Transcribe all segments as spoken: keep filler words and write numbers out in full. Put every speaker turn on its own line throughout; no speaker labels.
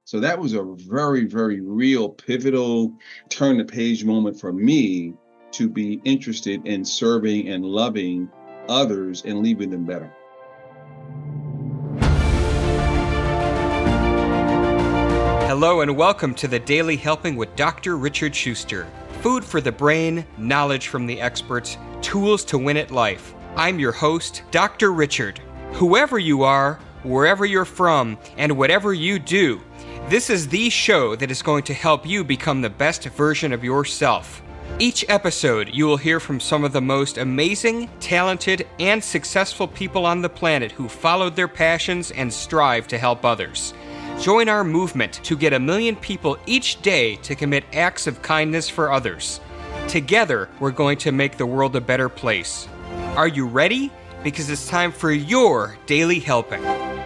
So that was a very, very real pivotal turn the page moment for me to be interested in serving and loving others and leaving them better.
Hello and welcome to the Daily Helping with Doctor Richard Schuster. Food for the brain, knowledge from the experts, tools to win at life. I'm your host, Doctor Richard. Whoever you are, wherever you're from, and whatever you do, this is the show that is going to help you become the best version of yourself. Each episode, you will hear from some of the most amazing, talented, and successful people on the planet who followed their passions and strive to help others. Join our movement to get a million people each day to commit acts of kindness for others. Together, we're going to make the world a better place. Are you ready? Because it's time for your Daily Helping.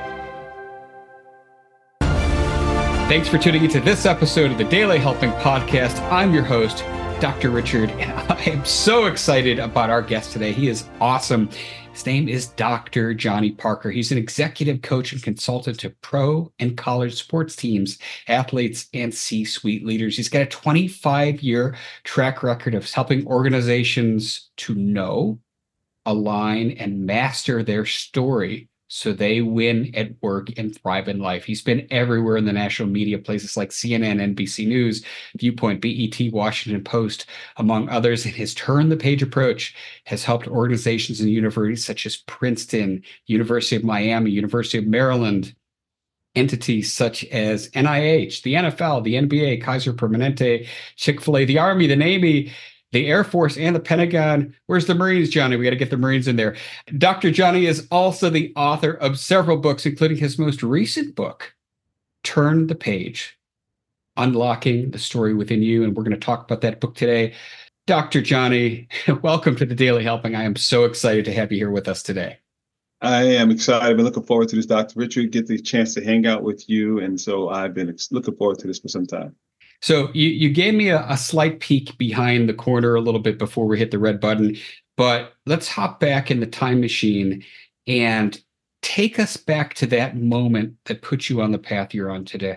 Thanks for tuning into this episode of the Daily Helping Podcast. I'm your host, Doctor Richard, and I am so excited about our guest today. He is awesome. His name is Doctor Johnny Parker. He's an executive coach and consultant to pro and college sports teams, athletes, and C-suite leaders. He's got a twenty-five-year track record of helping organizations to know, align, and master their story so they win at work and thrive in life. He's been everywhere in the national media, places like C N N, N B C News, Viewpoint, B E T, Washington Post, among others. And his turn-the-page approach has helped organizations and universities such as Princeton, University of Miami, University of Maryland, entities such as N I H, the N F L, the N B A, Kaiser Permanente, Chick-fil-A, the Army, the Navy, the Air Force, and the Pentagon. Where's the Marines, Johnny? We got to get the Marines in there. Doctor Johnny is also the author of several books, including his most recent book, Turn the Page, Unlocking the Story Within You. And we're going to talk about that book today. Doctor Johnny, welcome to the Daily Helping. I am so excited to have you here with us today.
I am excited. I've been looking forward to this, Doctor Richard, get the chance to hang out with you. And so I've been looking forward to this for some time.
So you, you gave me a, a slight peek behind the corner a little bit before we hit the red button, but let's hop back in the time machine and take us back to that moment that put you on the path you're on today.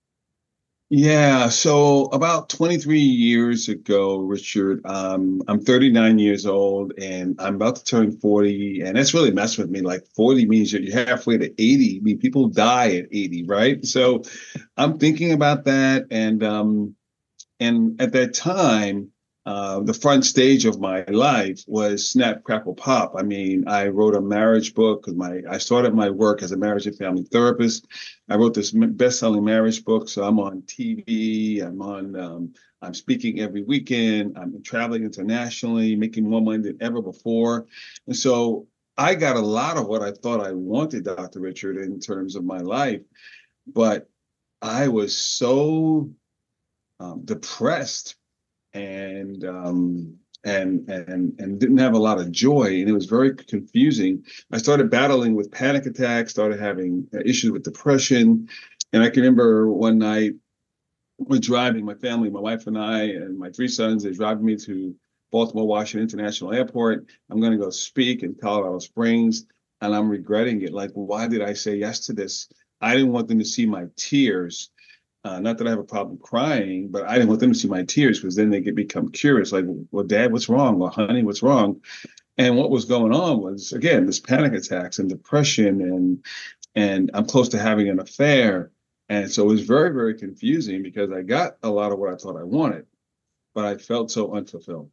Yeah, so about twenty-three years ago, Richard, um, I'm thirty-nine years old and I'm about to turn forty. And that's really messed with me. Like forty means you're halfway to eighty. I mean, people die at eighty, right? So I'm thinking about that. And um, and at that time, uh, the front stage of my life was Snap, Crackle, Pop. I mean, I wrote a marriage book because my I started my work as a marriage and family therapist. I wrote this best-selling marriage book, so I'm on T V. I'm on. Um, I'm speaking every weekend. I'm traveling internationally, making more money than ever before, and so I got a lot of what I thought I wanted, Doctor Richard, in terms of my life, but I was so um, depressed and um, and and and didn't have a lot of joy, and it was very confusing. I started battling with panic attacks, started having issues with depression, and I can remember one night we're driving, my family, my wife and I, and my three sons. They're driving me to Baltimore Washington International Airport. I'm going to go speak in Colorado Springs, and I'm regretting it. Like, why did I say yes to this? I didn't want them to see my tears. Uh, not that I have a problem crying, but I didn't want them to see my tears because then they could become curious, like, well, Dad, what's wrong? Well, honey, what's wrong? And what was going on was, again, this panic attacks and depression, and and I'm close to having an affair. And so it was very, very confusing because I got a lot of what I thought I wanted, but I felt so unfulfilled.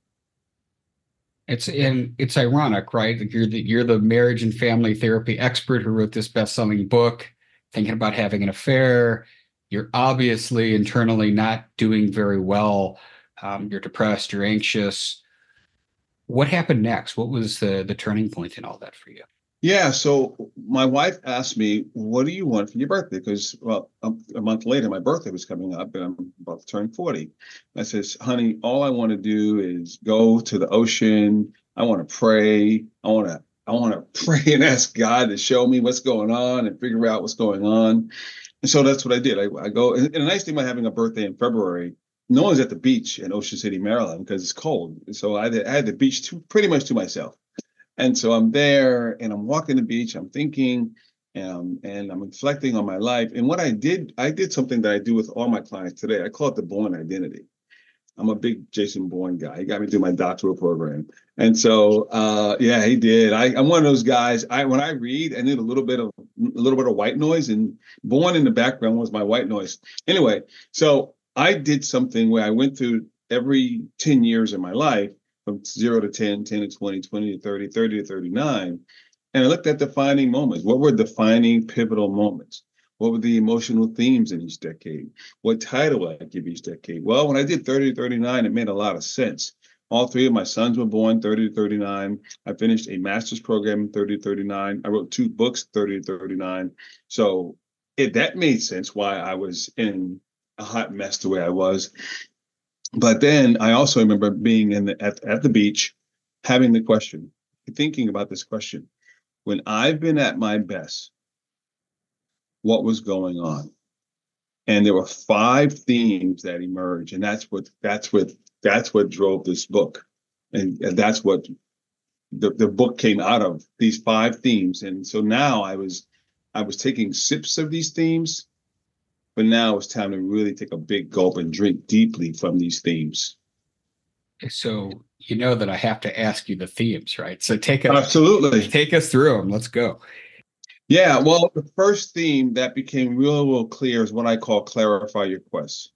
It's and it's ironic, right? You're the you're the marriage and family therapy expert who wrote this best-selling book, thinking about having an affair. You're obviously internally not doing very well. Um, you're depressed, you're anxious. What happened next? What was the, the turning point in all that for you?
Yeah, so my wife asked me, what do you want for your birthday? Because, well, a, a month later, my birthday was coming up and I'm about to turn forty. I says, honey, all I want to do is go to the ocean. I want to pray. I want to I want to pray and ask God to show me what's going on and figure out what's going on. And so that's what I did. I, I go, and the nice thing about having a birthday in February, no one's at the beach in Ocean City, Maryland, because it's cold. So I had, I had the beach to, pretty much to myself. And so I'm there and I'm walking the beach. I'm thinking, Um, and I'm reflecting on my life. And what I did, I did something that I do with all my clients today. I call it the Bourne Identity. I'm a big Jason Bourne guy. He got me through my doctoral program. And so, uh, yeah, he did. I, I'm one of those guys. I when I read, I need a little bit of a little bit of white noise, and Bourne in the background was my white noise. Anyway, so I did something where I went through every ten years of my life, from zero to ten, ten to twenty, twenty to thirty, thirty to thirty-nine. And I looked at defining moments. What were defining pivotal moments? What were the emotional themes in each decade? What title would I give each decade? Well, when I did thirty to thirty-nine, it made a lot of sense. All three of my sons were born thirty to thirty-nine. I finished a master's program in thirty to thirty-nine. I wrote two books, thirty to thirty-nine. So it, that made sense why I was in a hot mess the way I was. But then I also remember being in the, at, at the beach, having the question, thinking about this question. When I've been at my best, what was going on? And there were five themes that emerged, and that's what that's what that's what drove this book, and, and that's what the, the book came out of, these five themes. And so now I was I was taking sips of these themes, but now it's time to really take a big gulp and drink deeply from these themes.
So you know that I have to ask you the themes, right? So take us
absolutely
take us through them. Let's go.
Yeah, well, the first theme that became real, real clear is what I call clarify your quest.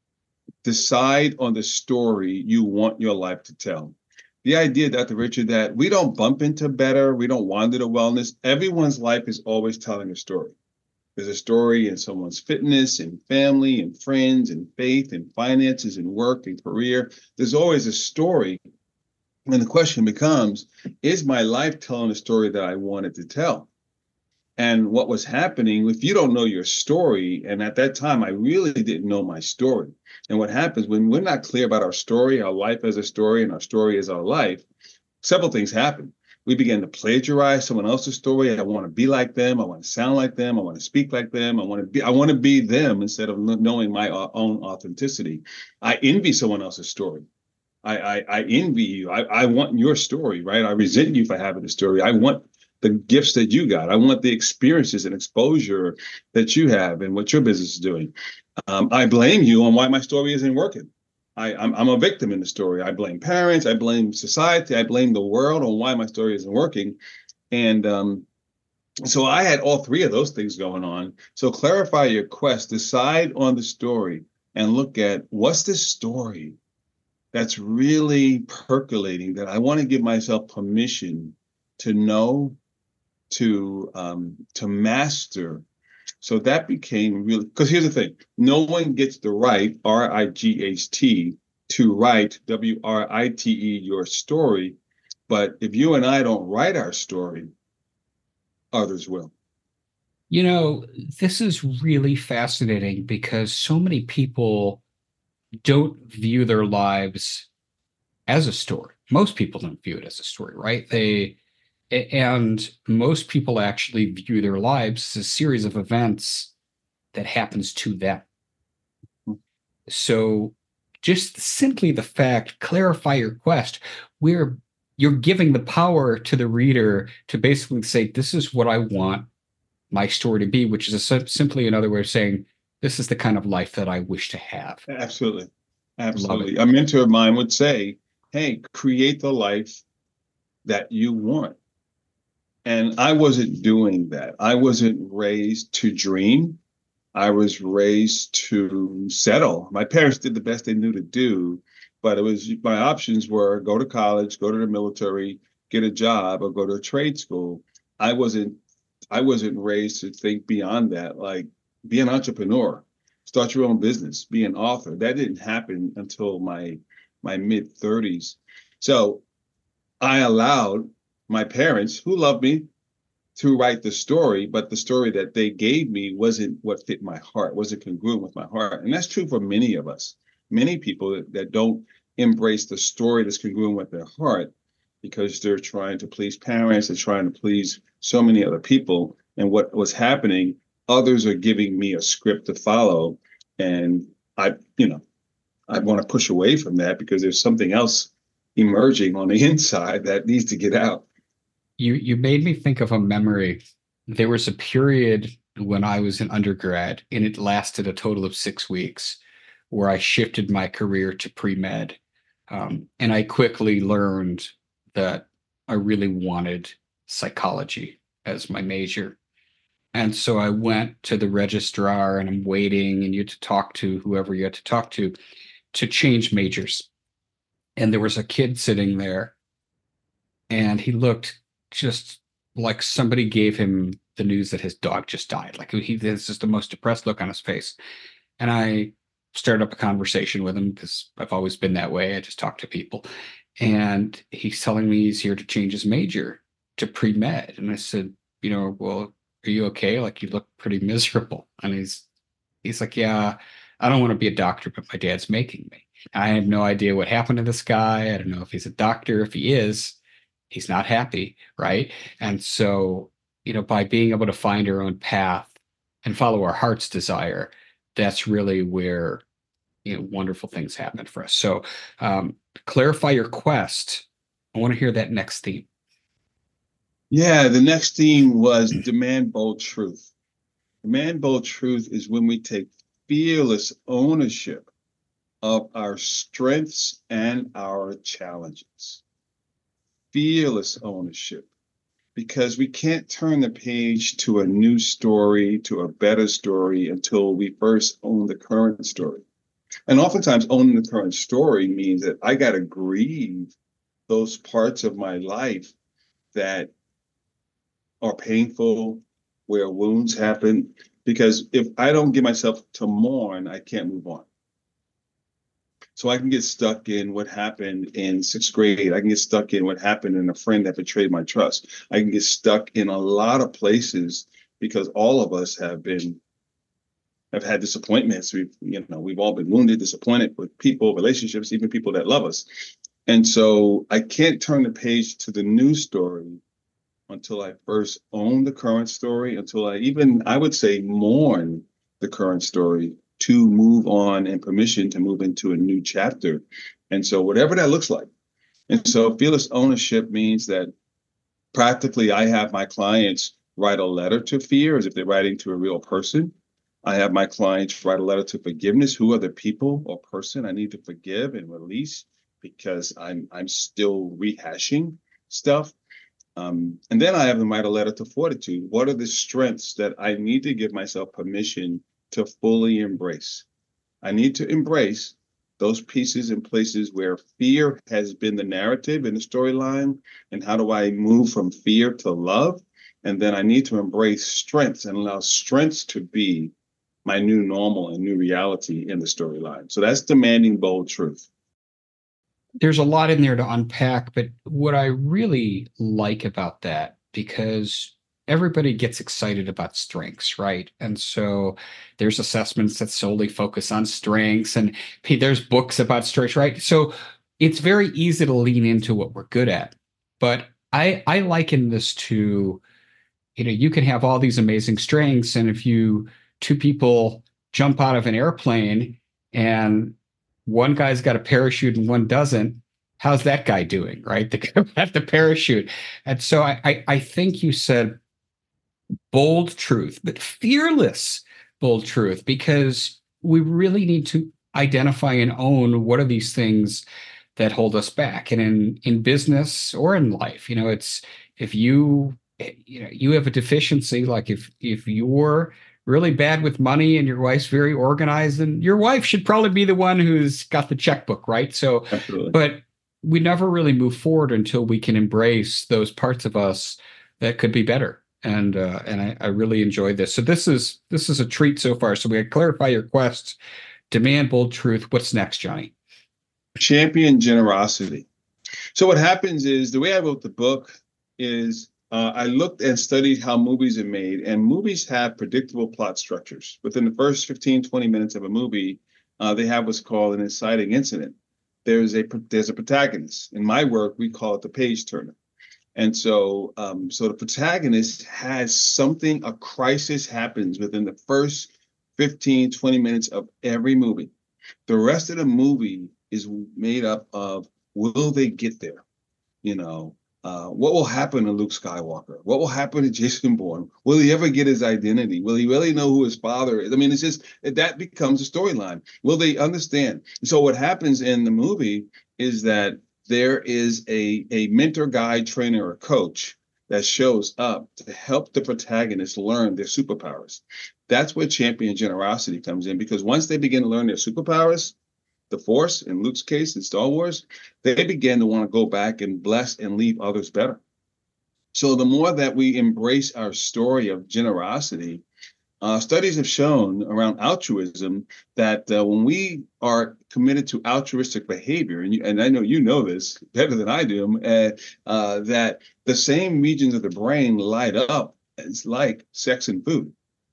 Decide on the story you want your life to tell. The idea, Doctor Richard, that we don't bump into better, we don't wander to wellness. Everyone's life is always telling a story. There's a story in someone's fitness and family and friends and faith and finances and work and career. There's always a story. And the question becomes, is my life telling the story that I wanted to tell? And what was happening, if you don't know your story, and at that time, I really didn't know my story. And what happens when we're not clear about our story, our life as a story, and our story as our life, several things happen. We begin to plagiarize someone else's story. I want to be like them. I want to sound like them. I want to speak like them. I want to be, I want to be them instead of knowing my own authenticity. I envy someone else's story. I, I, I envy you. I, I want your story, right? I resent you for having a story. I want the gifts that you got. I want the experiences and exposure that you have and what your business is doing. Um, I blame you on why my story isn't working. I, I'm, I'm a victim in the story. I blame parents. I blame society. I blame the world on why my story isn't working. And um, so I had all three of those things going on. So clarify your quest, decide on the story, and look at what's the story that's really percolating that I want to give myself permission to know, to um, to master. So that became really, because here's the thing, no one gets the right, R I G H T, to write, W R I T E, your story. But if you and I don't write our story, others will.
You know, this is really fascinating because so many people don't view their lives as a story. Most people don't view it as a story, right? They And most people actually view their lives as a series of events that happens to them. So just simply the fact, clarify your quest, where you're giving the power to the reader to basically say, this is what I want my story to be, which is a, simply another way of saying, this is the kind of life that I wish to have.
Absolutely. Absolutely. A mentor of mine would say, hey, create the life that you want. And I wasn't doing that. I wasn't raised to dream. I was raised to settle. My parents did the best they knew to do, but it was, my options were go to college, go to the military, get a job, or go to a trade school. I wasn't, I wasn't raised to think beyond that, like be an entrepreneur, start your own business, be an author. That didn't happen until my, my mid thirties. So I allowed my parents, who loved me, to write the story, but the story that they gave me wasn't what fit my heart, wasn't congruent with my heart. And that's true for many of us. Many people that, that don't embrace the story that's congruent with their heart because they're trying to please parents, they're trying to please so many other people. And what was happening, others are giving me a script to follow. And I, you know, I want to push away from that because there's something else emerging on the inside that needs to get out.
You you made me think of a memory there was a period when I was in undergrad, and it lasted a total of six weeks, where I shifted my career to pre-med. Um, and I quickly learned that I really wanted psychology as my major. And so I went to the registrar and I'm waiting, and you had to talk to whoever you had to talk to to change majors. And there was a kid sitting there, and he looked just like somebody gave him the news that his dog just died. Like he, this is the most depressed look on his face. And I started up a conversation with him because I've always been that way. I just talk to people. And he's telling me he's here to change his major to pre-med. And I said, you know, well, are you okay? Like, you look pretty miserable. And he's he's like, yeah, I don't want to be a doctor, but my dad's making me. I have no idea what happened to this guy. I don't know if he's a doctor. If he is, he's not happy, right? And so, you know, by being able to find our own path and follow our heart's desire, that's really where, you know, wonderful things happen for us. So, um, clarify your quest. I want to hear that next theme.
Yeah, the next theme was demand bold truth. Demand bold truth is when we take fearless ownership of our strengths and our challenges. Fearless ownership, because we can't turn the page to a new story, to a better story, until we first own the current story. And oftentimes owning the current story means that I got to grieve those parts of my life that are painful, where wounds happen, because if I don't get myself to mourn, I can't move on. So I can get stuck in what happened in sixth grade. I can get stuck in what happened in a friend that betrayed my trust. I can get stuck in a lot of places because all of us have been, have had disappointments. We've, you know, we've all been wounded, disappointed with people, relationships, even people that love us. And so I can't turn the page to the new story until I first own the current story, until I even, I would say, mourn the current story, to move on and permission to move into a new chapter. And so whatever that looks like. And so fearless ownership means that practically I have my clients write a letter to fear as if they're writing to a real person. I have my clients write a letter to forgiveness. Who are the people or person I need to forgive and release because I'm I'm still rehashing stuff. Um, and then I have them write a letter to fortitude. What are the strengths that I need to give myself permission to fully embrace? I need to embrace those pieces and places where fear has been the narrative in the storyline. And how do I move from fear to love? And then I need to embrace strengths and allow strengths to be my new normal and new reality in the storyline. So that's demanding bold truth.
There's a lot in there to unpack, but what I really like about that, because everybody gets excited about strengths, right? And so there's assessments that solely focus on strengths, and there's books about strengths, right? So it's very easy to lean into what we're good at. But I, I liken this to, you know, you can have all these amazing strengths, and if you, two people jump out of an airplane and one guy's got a parachute and one doesn't, how's that guy doing, right? The guy have the parachute. And so I, I, I think you said bold truth, but fearless bold truth, because we really need to identify and own what are these things that hold us back. And in, in business or in life, you know, it's, if you, you know, you have a deficiency, like if, if you're really bad with money and your wife's very organized, then your wife should probably be the one who's got the checkbook, right? So,
Absolutely.
But we never really move forward until we can embrace those parts of us that could be better. And uh, and I, I really enjoyed this. So this is this is a treat so far. So we gotta clarify your quest, demand bold truth. What's next, Johnny?
Champion generosity. So what happens is, the way I wrote the book is, Uh, I looked and studied how movies are made, and movies have predictable plot structures. Within the first fifteen, twenty minutes of a movie, uh, they have what's called an inciting incident. There's a there's a protagonist. In my work, we call it the page turner. And so, um, so the protagonist has something, a crisis happens within the first fifteen, twenty minutes of every movie. The rest of the movie is made up of, will they get there? You know, Uh, what will happen to Luke Skywalker? What will happen to Jason Bourne? Will he ever get his identity? Will he really know who his father is? I mean, it's just that becomes a storyline. Will they understand? So what happens in the movie is that there is a, a mentor, guide, trainer, or coach that shows up to help the protagonist learn their superpowers. That's where champion generosity comes in, because once they begin to learn their superpowers, the Force, in Luke's case, in Star Wars, they begin to want to go back and bless and leave others better. So the more that we embrace our story of generosity, uh, studies have shown around altruism that uh, when we are committed to altruistic behavior, and, you, and I know you know this better than I do, uh, uh, that the same regions of the brain light up as like sex and food.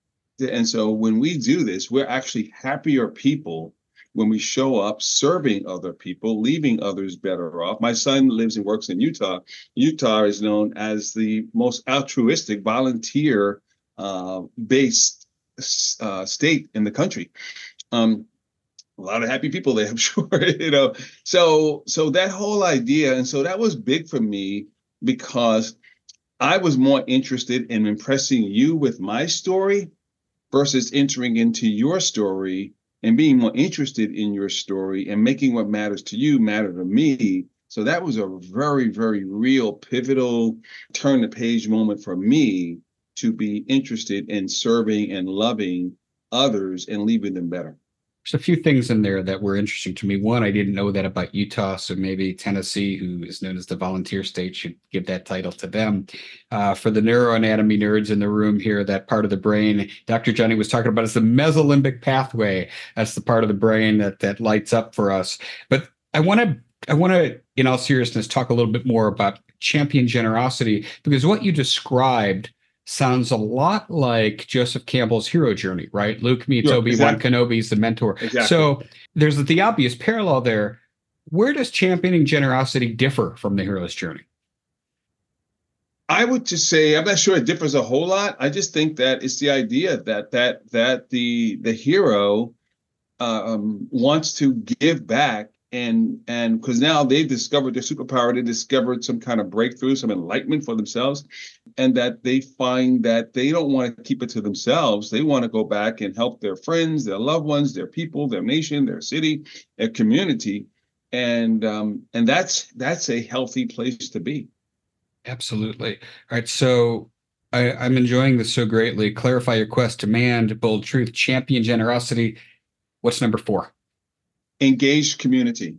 And so when we do this, we're actually happier people when we show up serving other people, leaving others better off. My son lives and works in Utah. Utah is known as the most altruistic, volunteer uh, based uh, state in the country. Um, a lot of happy people there, I'm sure, you know. So, so that whole idea, and so that was big for me because I was more interested in impressing you with my story versus entering into your story and being more interested in your story and making what matters to you matter to me. So that was a very, very real pivotal turn the page moment for me to be interested in serving and loving others and leaving them better.
There's a few things in there that were interesting to me. One, I didn't know that about Utah, so maybe Tennessee, who is known as the volunteer state, should give that title to them. Uh, for the neuroanatomy nerds in the room here, that part of the brain Doctor Johnny was talking about is the mesolimbic pathway. That's the part of the brain that that lights up for us. But I want to, I want to, in all seriousness, talk a little bit more about champion generosity, because what you described sounds a lot like Joseph Campbell's hero journey, right? Luke meets
Sure,
Obi-Wan
exactly.
Kenobi, is the mentor.
Exactly.
So there's the obvious parallel there. Where does championing generosity differ from the hero's journey?
I would just say, I'm not sure it differs a whole lot. I just think that it's the idea that that that the the hero um, wants to give back, and and because now they've discovered their superpower, they discovered some kind of breakthrough, some enlightenment for themselves, and that they find that they don't want to keep it to themselves. They want to go back and help their friends, their loved ones, their people, their nation, their city, their community, and um, and that's that's a healthy place to be.
Absolutely. All right. So I, I'm enjoying this so greatly. Clarify your quest, demand, bold truth, champion generosity. What's number four?
Engaged community.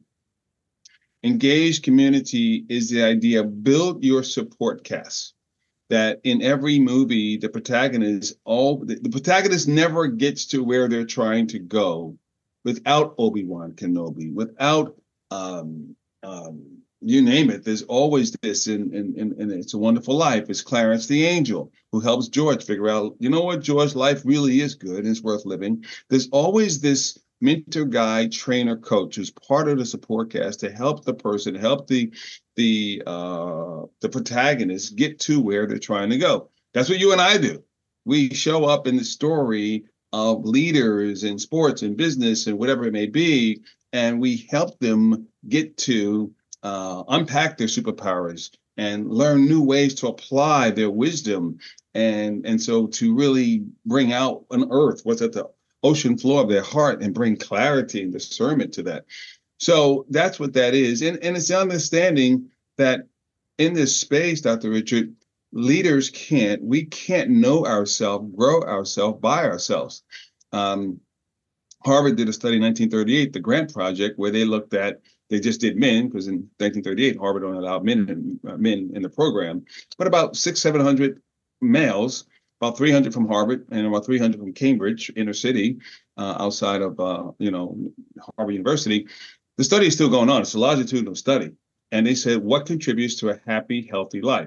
Engaged community is the idea of build your support cast. That in every movie, the protagonist, all the, the protagonist never gets to where they're trying to go without Obi-Wan Kenobi, without um, um, you name it. There's always this, in, in, in, in It's a Wonderful Life. It's Clarence the Angel who helps George figure out, you know what, George, life really is good and it's worth living. There's always this mentor, guide, trainer, coach who's part of the support cast to help the person, help the the uh, the protagonist get to where they're trying to go. That's what you and I do. We show up in the story of leaders in sports and business and whatever it may be, and we help them get to uh, unpack their superpowers and learn new ways to apply their wisdom, and and so to really bring out on earth what's at the ocean floor of their heart and bring clarity and discernment to that. So that's what that is. And, and it's the understanding that in this space, Doctor Richard, leaders can't, we can't know ourselves, grow ourselves by ourselves. Um, Harvard did a study in nineteen thirty-eight, the Grant Project, where they looked at, they just did men, because in nineteen thirty-eight, Harvard only allowed men in, uh, men in the program, but about six, seven hundred males, about three hundred from Harvard and about three hundred from Cambridge, inner city, uh, outside of, uh, you know, Harvard University. The study is still going on. It's a longitudinal study. And they said, what contributes to a happy, healthy life?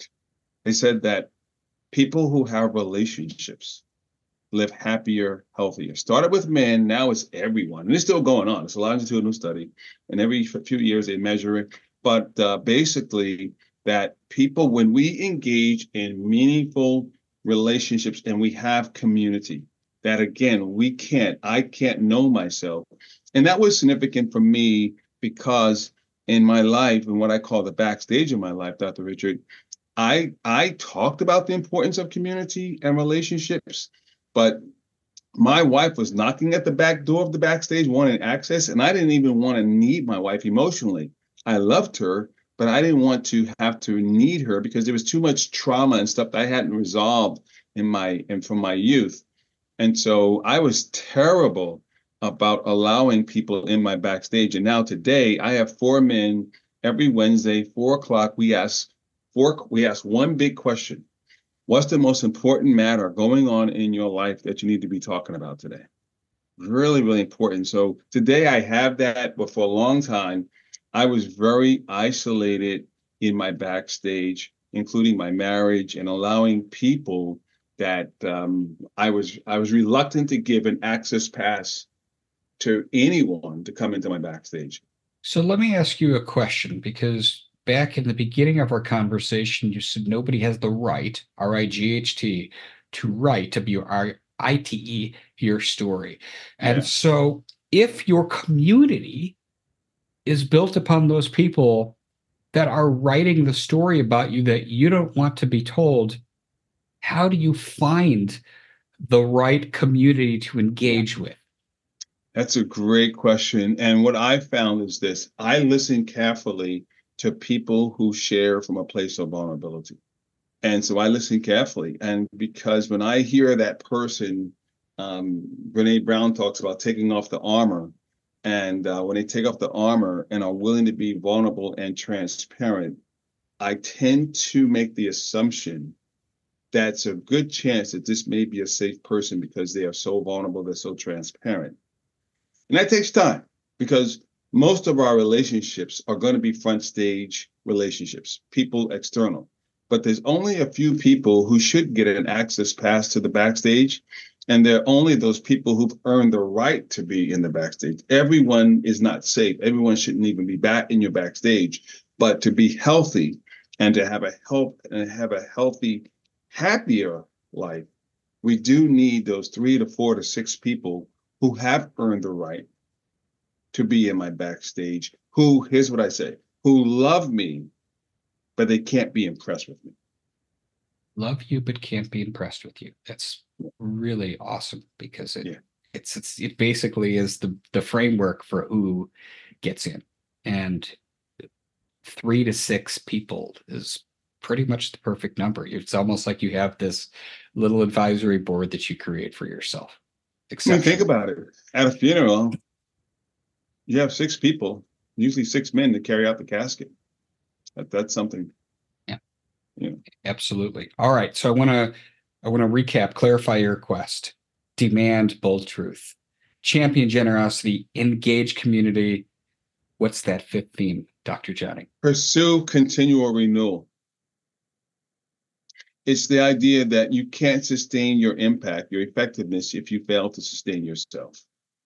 They said that people who have relationships live happier, healthier. Started with men, now it's everyone. And it's still going on. It's a longitudinal study. And every few years they measure it. But uh, basically, that people, when we engage in meaningful relationships and we have community, that again, we can't, I can't know myself. And that was significant for me because in my life and what I call the backstage of my life, Doctor Richard, I I talked about the importance of community and relationships, but my wife was knocking at the back door of the backstage, wanting access, and I didn't even want to need my wife emotionally. I loved her, but I didn't want to have to need her because there was too much trauma and stuff that I hadn't resolved in my and from my youth. And so I was terrible about allowing people in my backstage. And now today I have four men every Wednesday, four o'clock. We ask four, we ask one big question. What's the most important matter going on in your life that you need to be talking about today? Really, really important. So today I have that, but for a long time, I was very isolated in my backstage, including my marriage and allowing people that um, I was I was reluctant to give an access pass to anyone to come into my backstage.
So let me ask you a question, because back in the beginning of our conversation, you said nobody has the right, R I G H T, to write, W R I T E, your story. And
Yeah.
so if your community is built upon those people that are writing the story about you that you don't want to be told, how do you find the right community to engage with?
That's a great question. And what I found is this: I listen carefully to people who share from a place of vulnerability. And so I listen carefully. And because when I hear that person, um, Brene Brown talks about taking off the armor. And uh, when they take off the armor and are willing to be vulnerable and transparent, I tend to make the assumption that's a good chance that this may be a safe person because they are so vulnerable, they're so transparent. And that takes time because most of our relationships are going to be front stage relationships, people external. But there's only a few people who should get an access pass to the backstage. And they're only those people who've earned the right to be in the backstage. Everyone is not safe. Everyone shouldn't even be back in your backstage. But to be healthy and to have a health and have a healthy, happier life, we do need those three to four to six people who have earned the right to be in my backstage, who, here's what I say, who love me, but they can't be impressed with me.
Love you, but can't be impressed with you. That's really awesome because it,
yeah.
it's, it's, it basically is the, the framework for who gets in. And three to six people is pretty much the perfect number. It's almost like you have this little advisory board that you create for yourself.
I mean, think about it. At a funeral, you have six people, usually six men, to carry out the casket. That, that's something.
Yeah.
Yeah.
Absolutely. All right. So I want to I want to recap, clarify your request. Demand bold truth. Champion generosity. Engage community. What's that fifth theme, Doctor Johnny?
Pursue continual renewal. It's the idea that you can't sustain your impact, your effectiveness, if you fail to sustain yourself.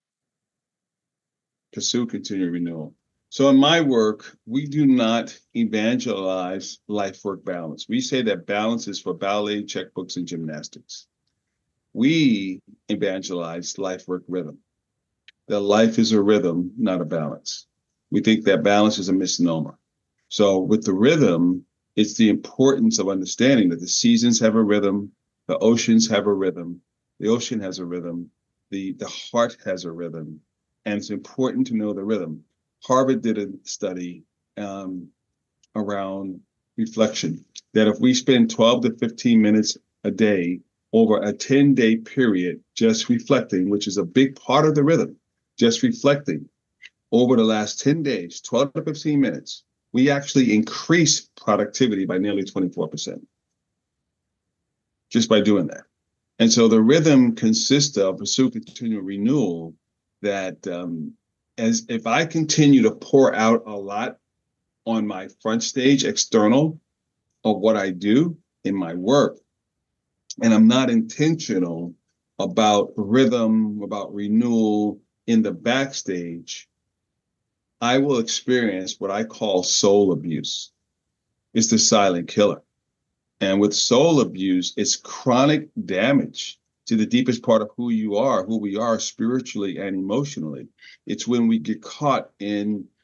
Pursue continual renewal. So in my work, we do not evangelize life-work balance. We say that balance is for ballet, checkbooks, and gymnastics. We evangelize life-work rhythm. That life is a rhythm, not a balance. We think that balance is a misnomer. So with the rhythm, it's the importance of understanding that the seasons have a rhythm, the oceans have a rhythm, the ocean has a rhythm, the, the heart has a rhythm, and it's important to know the rhythm. Harvard did a study um, around reflection, that if we spend twelve to fifteen minutes a day over a ten-day period just reflecting, which is a big part of the rhythm, just reflecting over the last ten days, twelve to fifteen minutes, we actually increase productivity by nearly twenty-four percent just by doing that. And so the rhythm consists of pursue continual renewal, that um, as if I continue to pour out a lot on my front stage external of what I do in my work, and I'm not intentional about rhythm, about renewal in the backstage, I will experience what I call soul abuse. It's the silent killer. And with soul abuse, it's chronic damage to the deepest part of who you are, who we are spiritually and emotionally. It's when we get caught in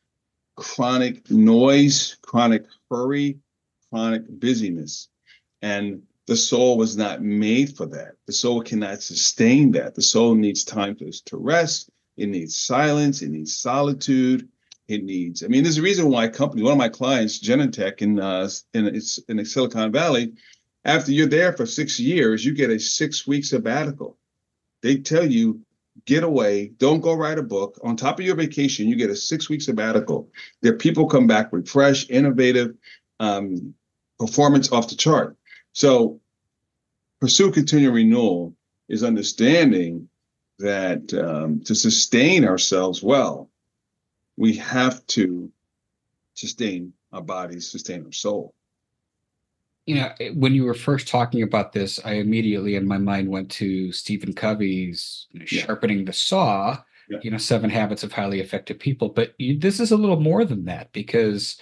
chronic noise, chronic hurry, chronic busyness. And the soul was not made for that. The soul cannot sustain that. The soul needs time to, to rest. It needs silence. It needs solitude. It needs, I mean, there's a reason why company, one of my clients, Genentech in, uh, in, it's in Silicon Valley, after you're there for six years, you get a six week sabbatical. They tell you, get away, don't go write a book. On top of your vacation, you get a six week sabbatical. Their people come back with fresh, innovative um, performance off the chart. So pursue continual renewal is understanding that um, to sustain ourselves well, we have to sustain our bodies, sustain our soul.
You know, when you were first talking about this, I immediately in my mind went to Stephen Covey's you know,
Yeah.
Sharpening the Saw,
Yeah.
you know, Seven Habits of Highly Effective People. But you, this is a little more than that, because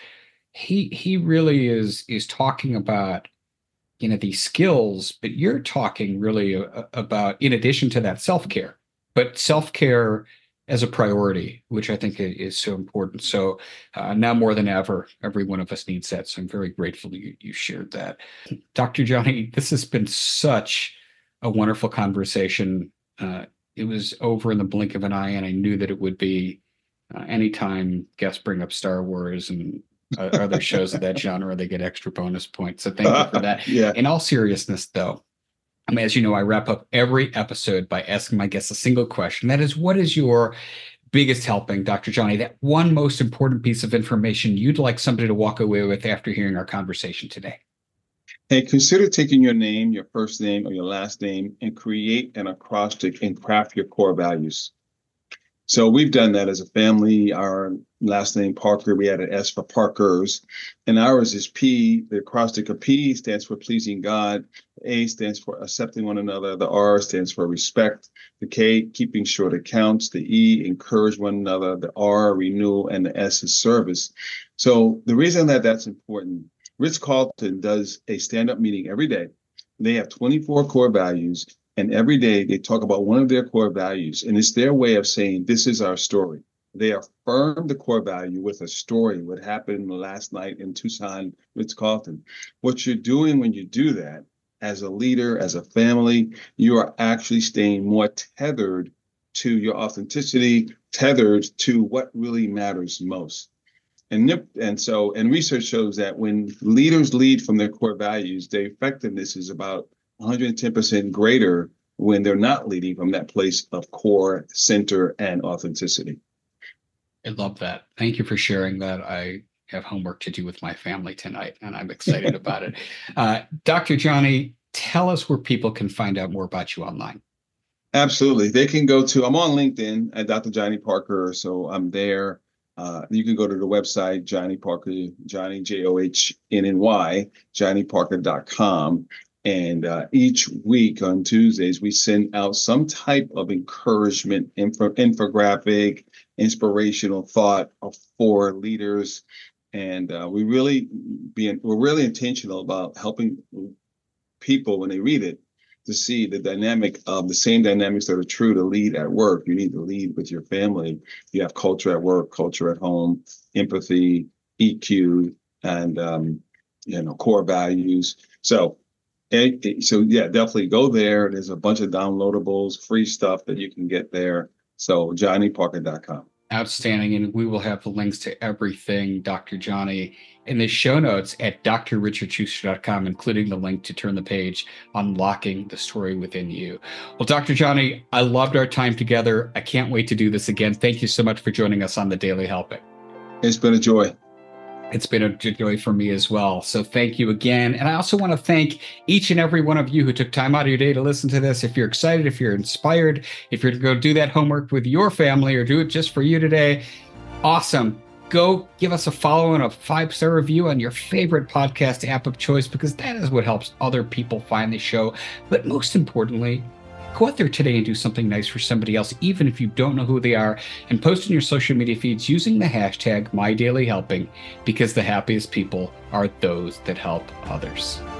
he he really is is talking about, you know, these skills, but you're talking really a, about, in addition to that, self-care, but self-care as a priority, which I think is so important. So uh, now more than ever, every one of us needs that. So I'm very grateful you, you shared that. Doctor Johnny, this has been such a wonderful conversation. Uh, it was over in the blink of an eye, and I knew that it would be. Uh, anytime guests bring up Star Wars and uh, other shows of that genre, they get extra bonus points. So thank you for that.
Yeah.
In all seriousness, though, I mean, as you know, I wrap up every episode by asking my guests a single question. That is, what is your biggest helping, Doctor Johnny? That one most important piece of information you'd like somebody to walk away with after hearing our conversation today?
Hey, consider taking your name, your first name or your last name, and create an acrostic and craft your core values. So we've done that as a family. Our last name, Parker, we had an S for Parkers. And ours is P. The acrostic of P stands for pleasing God. A stands for accepting one another. The R stands for respect. The K, keeping short accounts. The E, encourage one another. The R, renewal. And the S is service. So the reason that that's important, Ritz-Carlton does a stand-up meeting every day. They have twenty-four core values. And every day they talk about one of their core values, and it's their way of saying, this is our story. They affirm the core value with a story, what happened last night in Tucson, Ritz-Carlton. What you're doing when you do that, as a leader, as a family, you are actually staying more tethered to your authenticity, tethered to what really matters most. And, and so, and research shows that when leaders lead from their core values, their effectiveness is about one hundred ten percent greater when they're not leading from that place of core, center, and authenticity.
I love that. Thank you for sharing that. I have homework to do with my family tonight, and I'm excited about it. Uh, Doctor Johnny, tell us where people can find out more about you online.
Absolutely. They can go to, I'm on LinkedIn at Doctor Johnny Parker, so I'm there. Uh, you can go to the website, Johnny Parker, Johnny, J O H N N Y, johnny parker dot com. And uh, each week on Tuesdays, we send out some type of encouragement, info, infographic, inspirational thought for leaders. And uh, we really being we're really intentional about helping people when they read it to see the dynamic of the same dynamics that are true to lead at work. You need to lead with your family. You have culture at work, culture at home, empathy, E Q, and um, you know, core values. So. So yeah, definitely go there. There's a bunch of downloadables, free stuff that you can get there. So johnny parker dot com.
Outstanding. And we will have the links to everything, Doctor Johnny, in the show notes at d r richard schuster dot com, including the link to turn the page, Unlocking the Story Within You. Well, Doctor Johnny, I loved our time together. I can't wait to do this again. Thank you so much for joining us on the Daily Helping.
It's been a joy.
It's been a joy for me as well. So thank you again. And I also want to thank each and every one of you who took time out of your day to listen to this. If you're excited, if you're inspired, if you're to go do that homework with your family or do it just for you today, awesome. Go give us a follow and a five-star review on your favorite podcast app of choice, because that is what helps other people find the show. But most importantly, go out there today and do something nice for somebody else, even if you don't know who they are, and post in your social media feeds using the hashtag MyDailyHelping, because the happiest people are those that help others.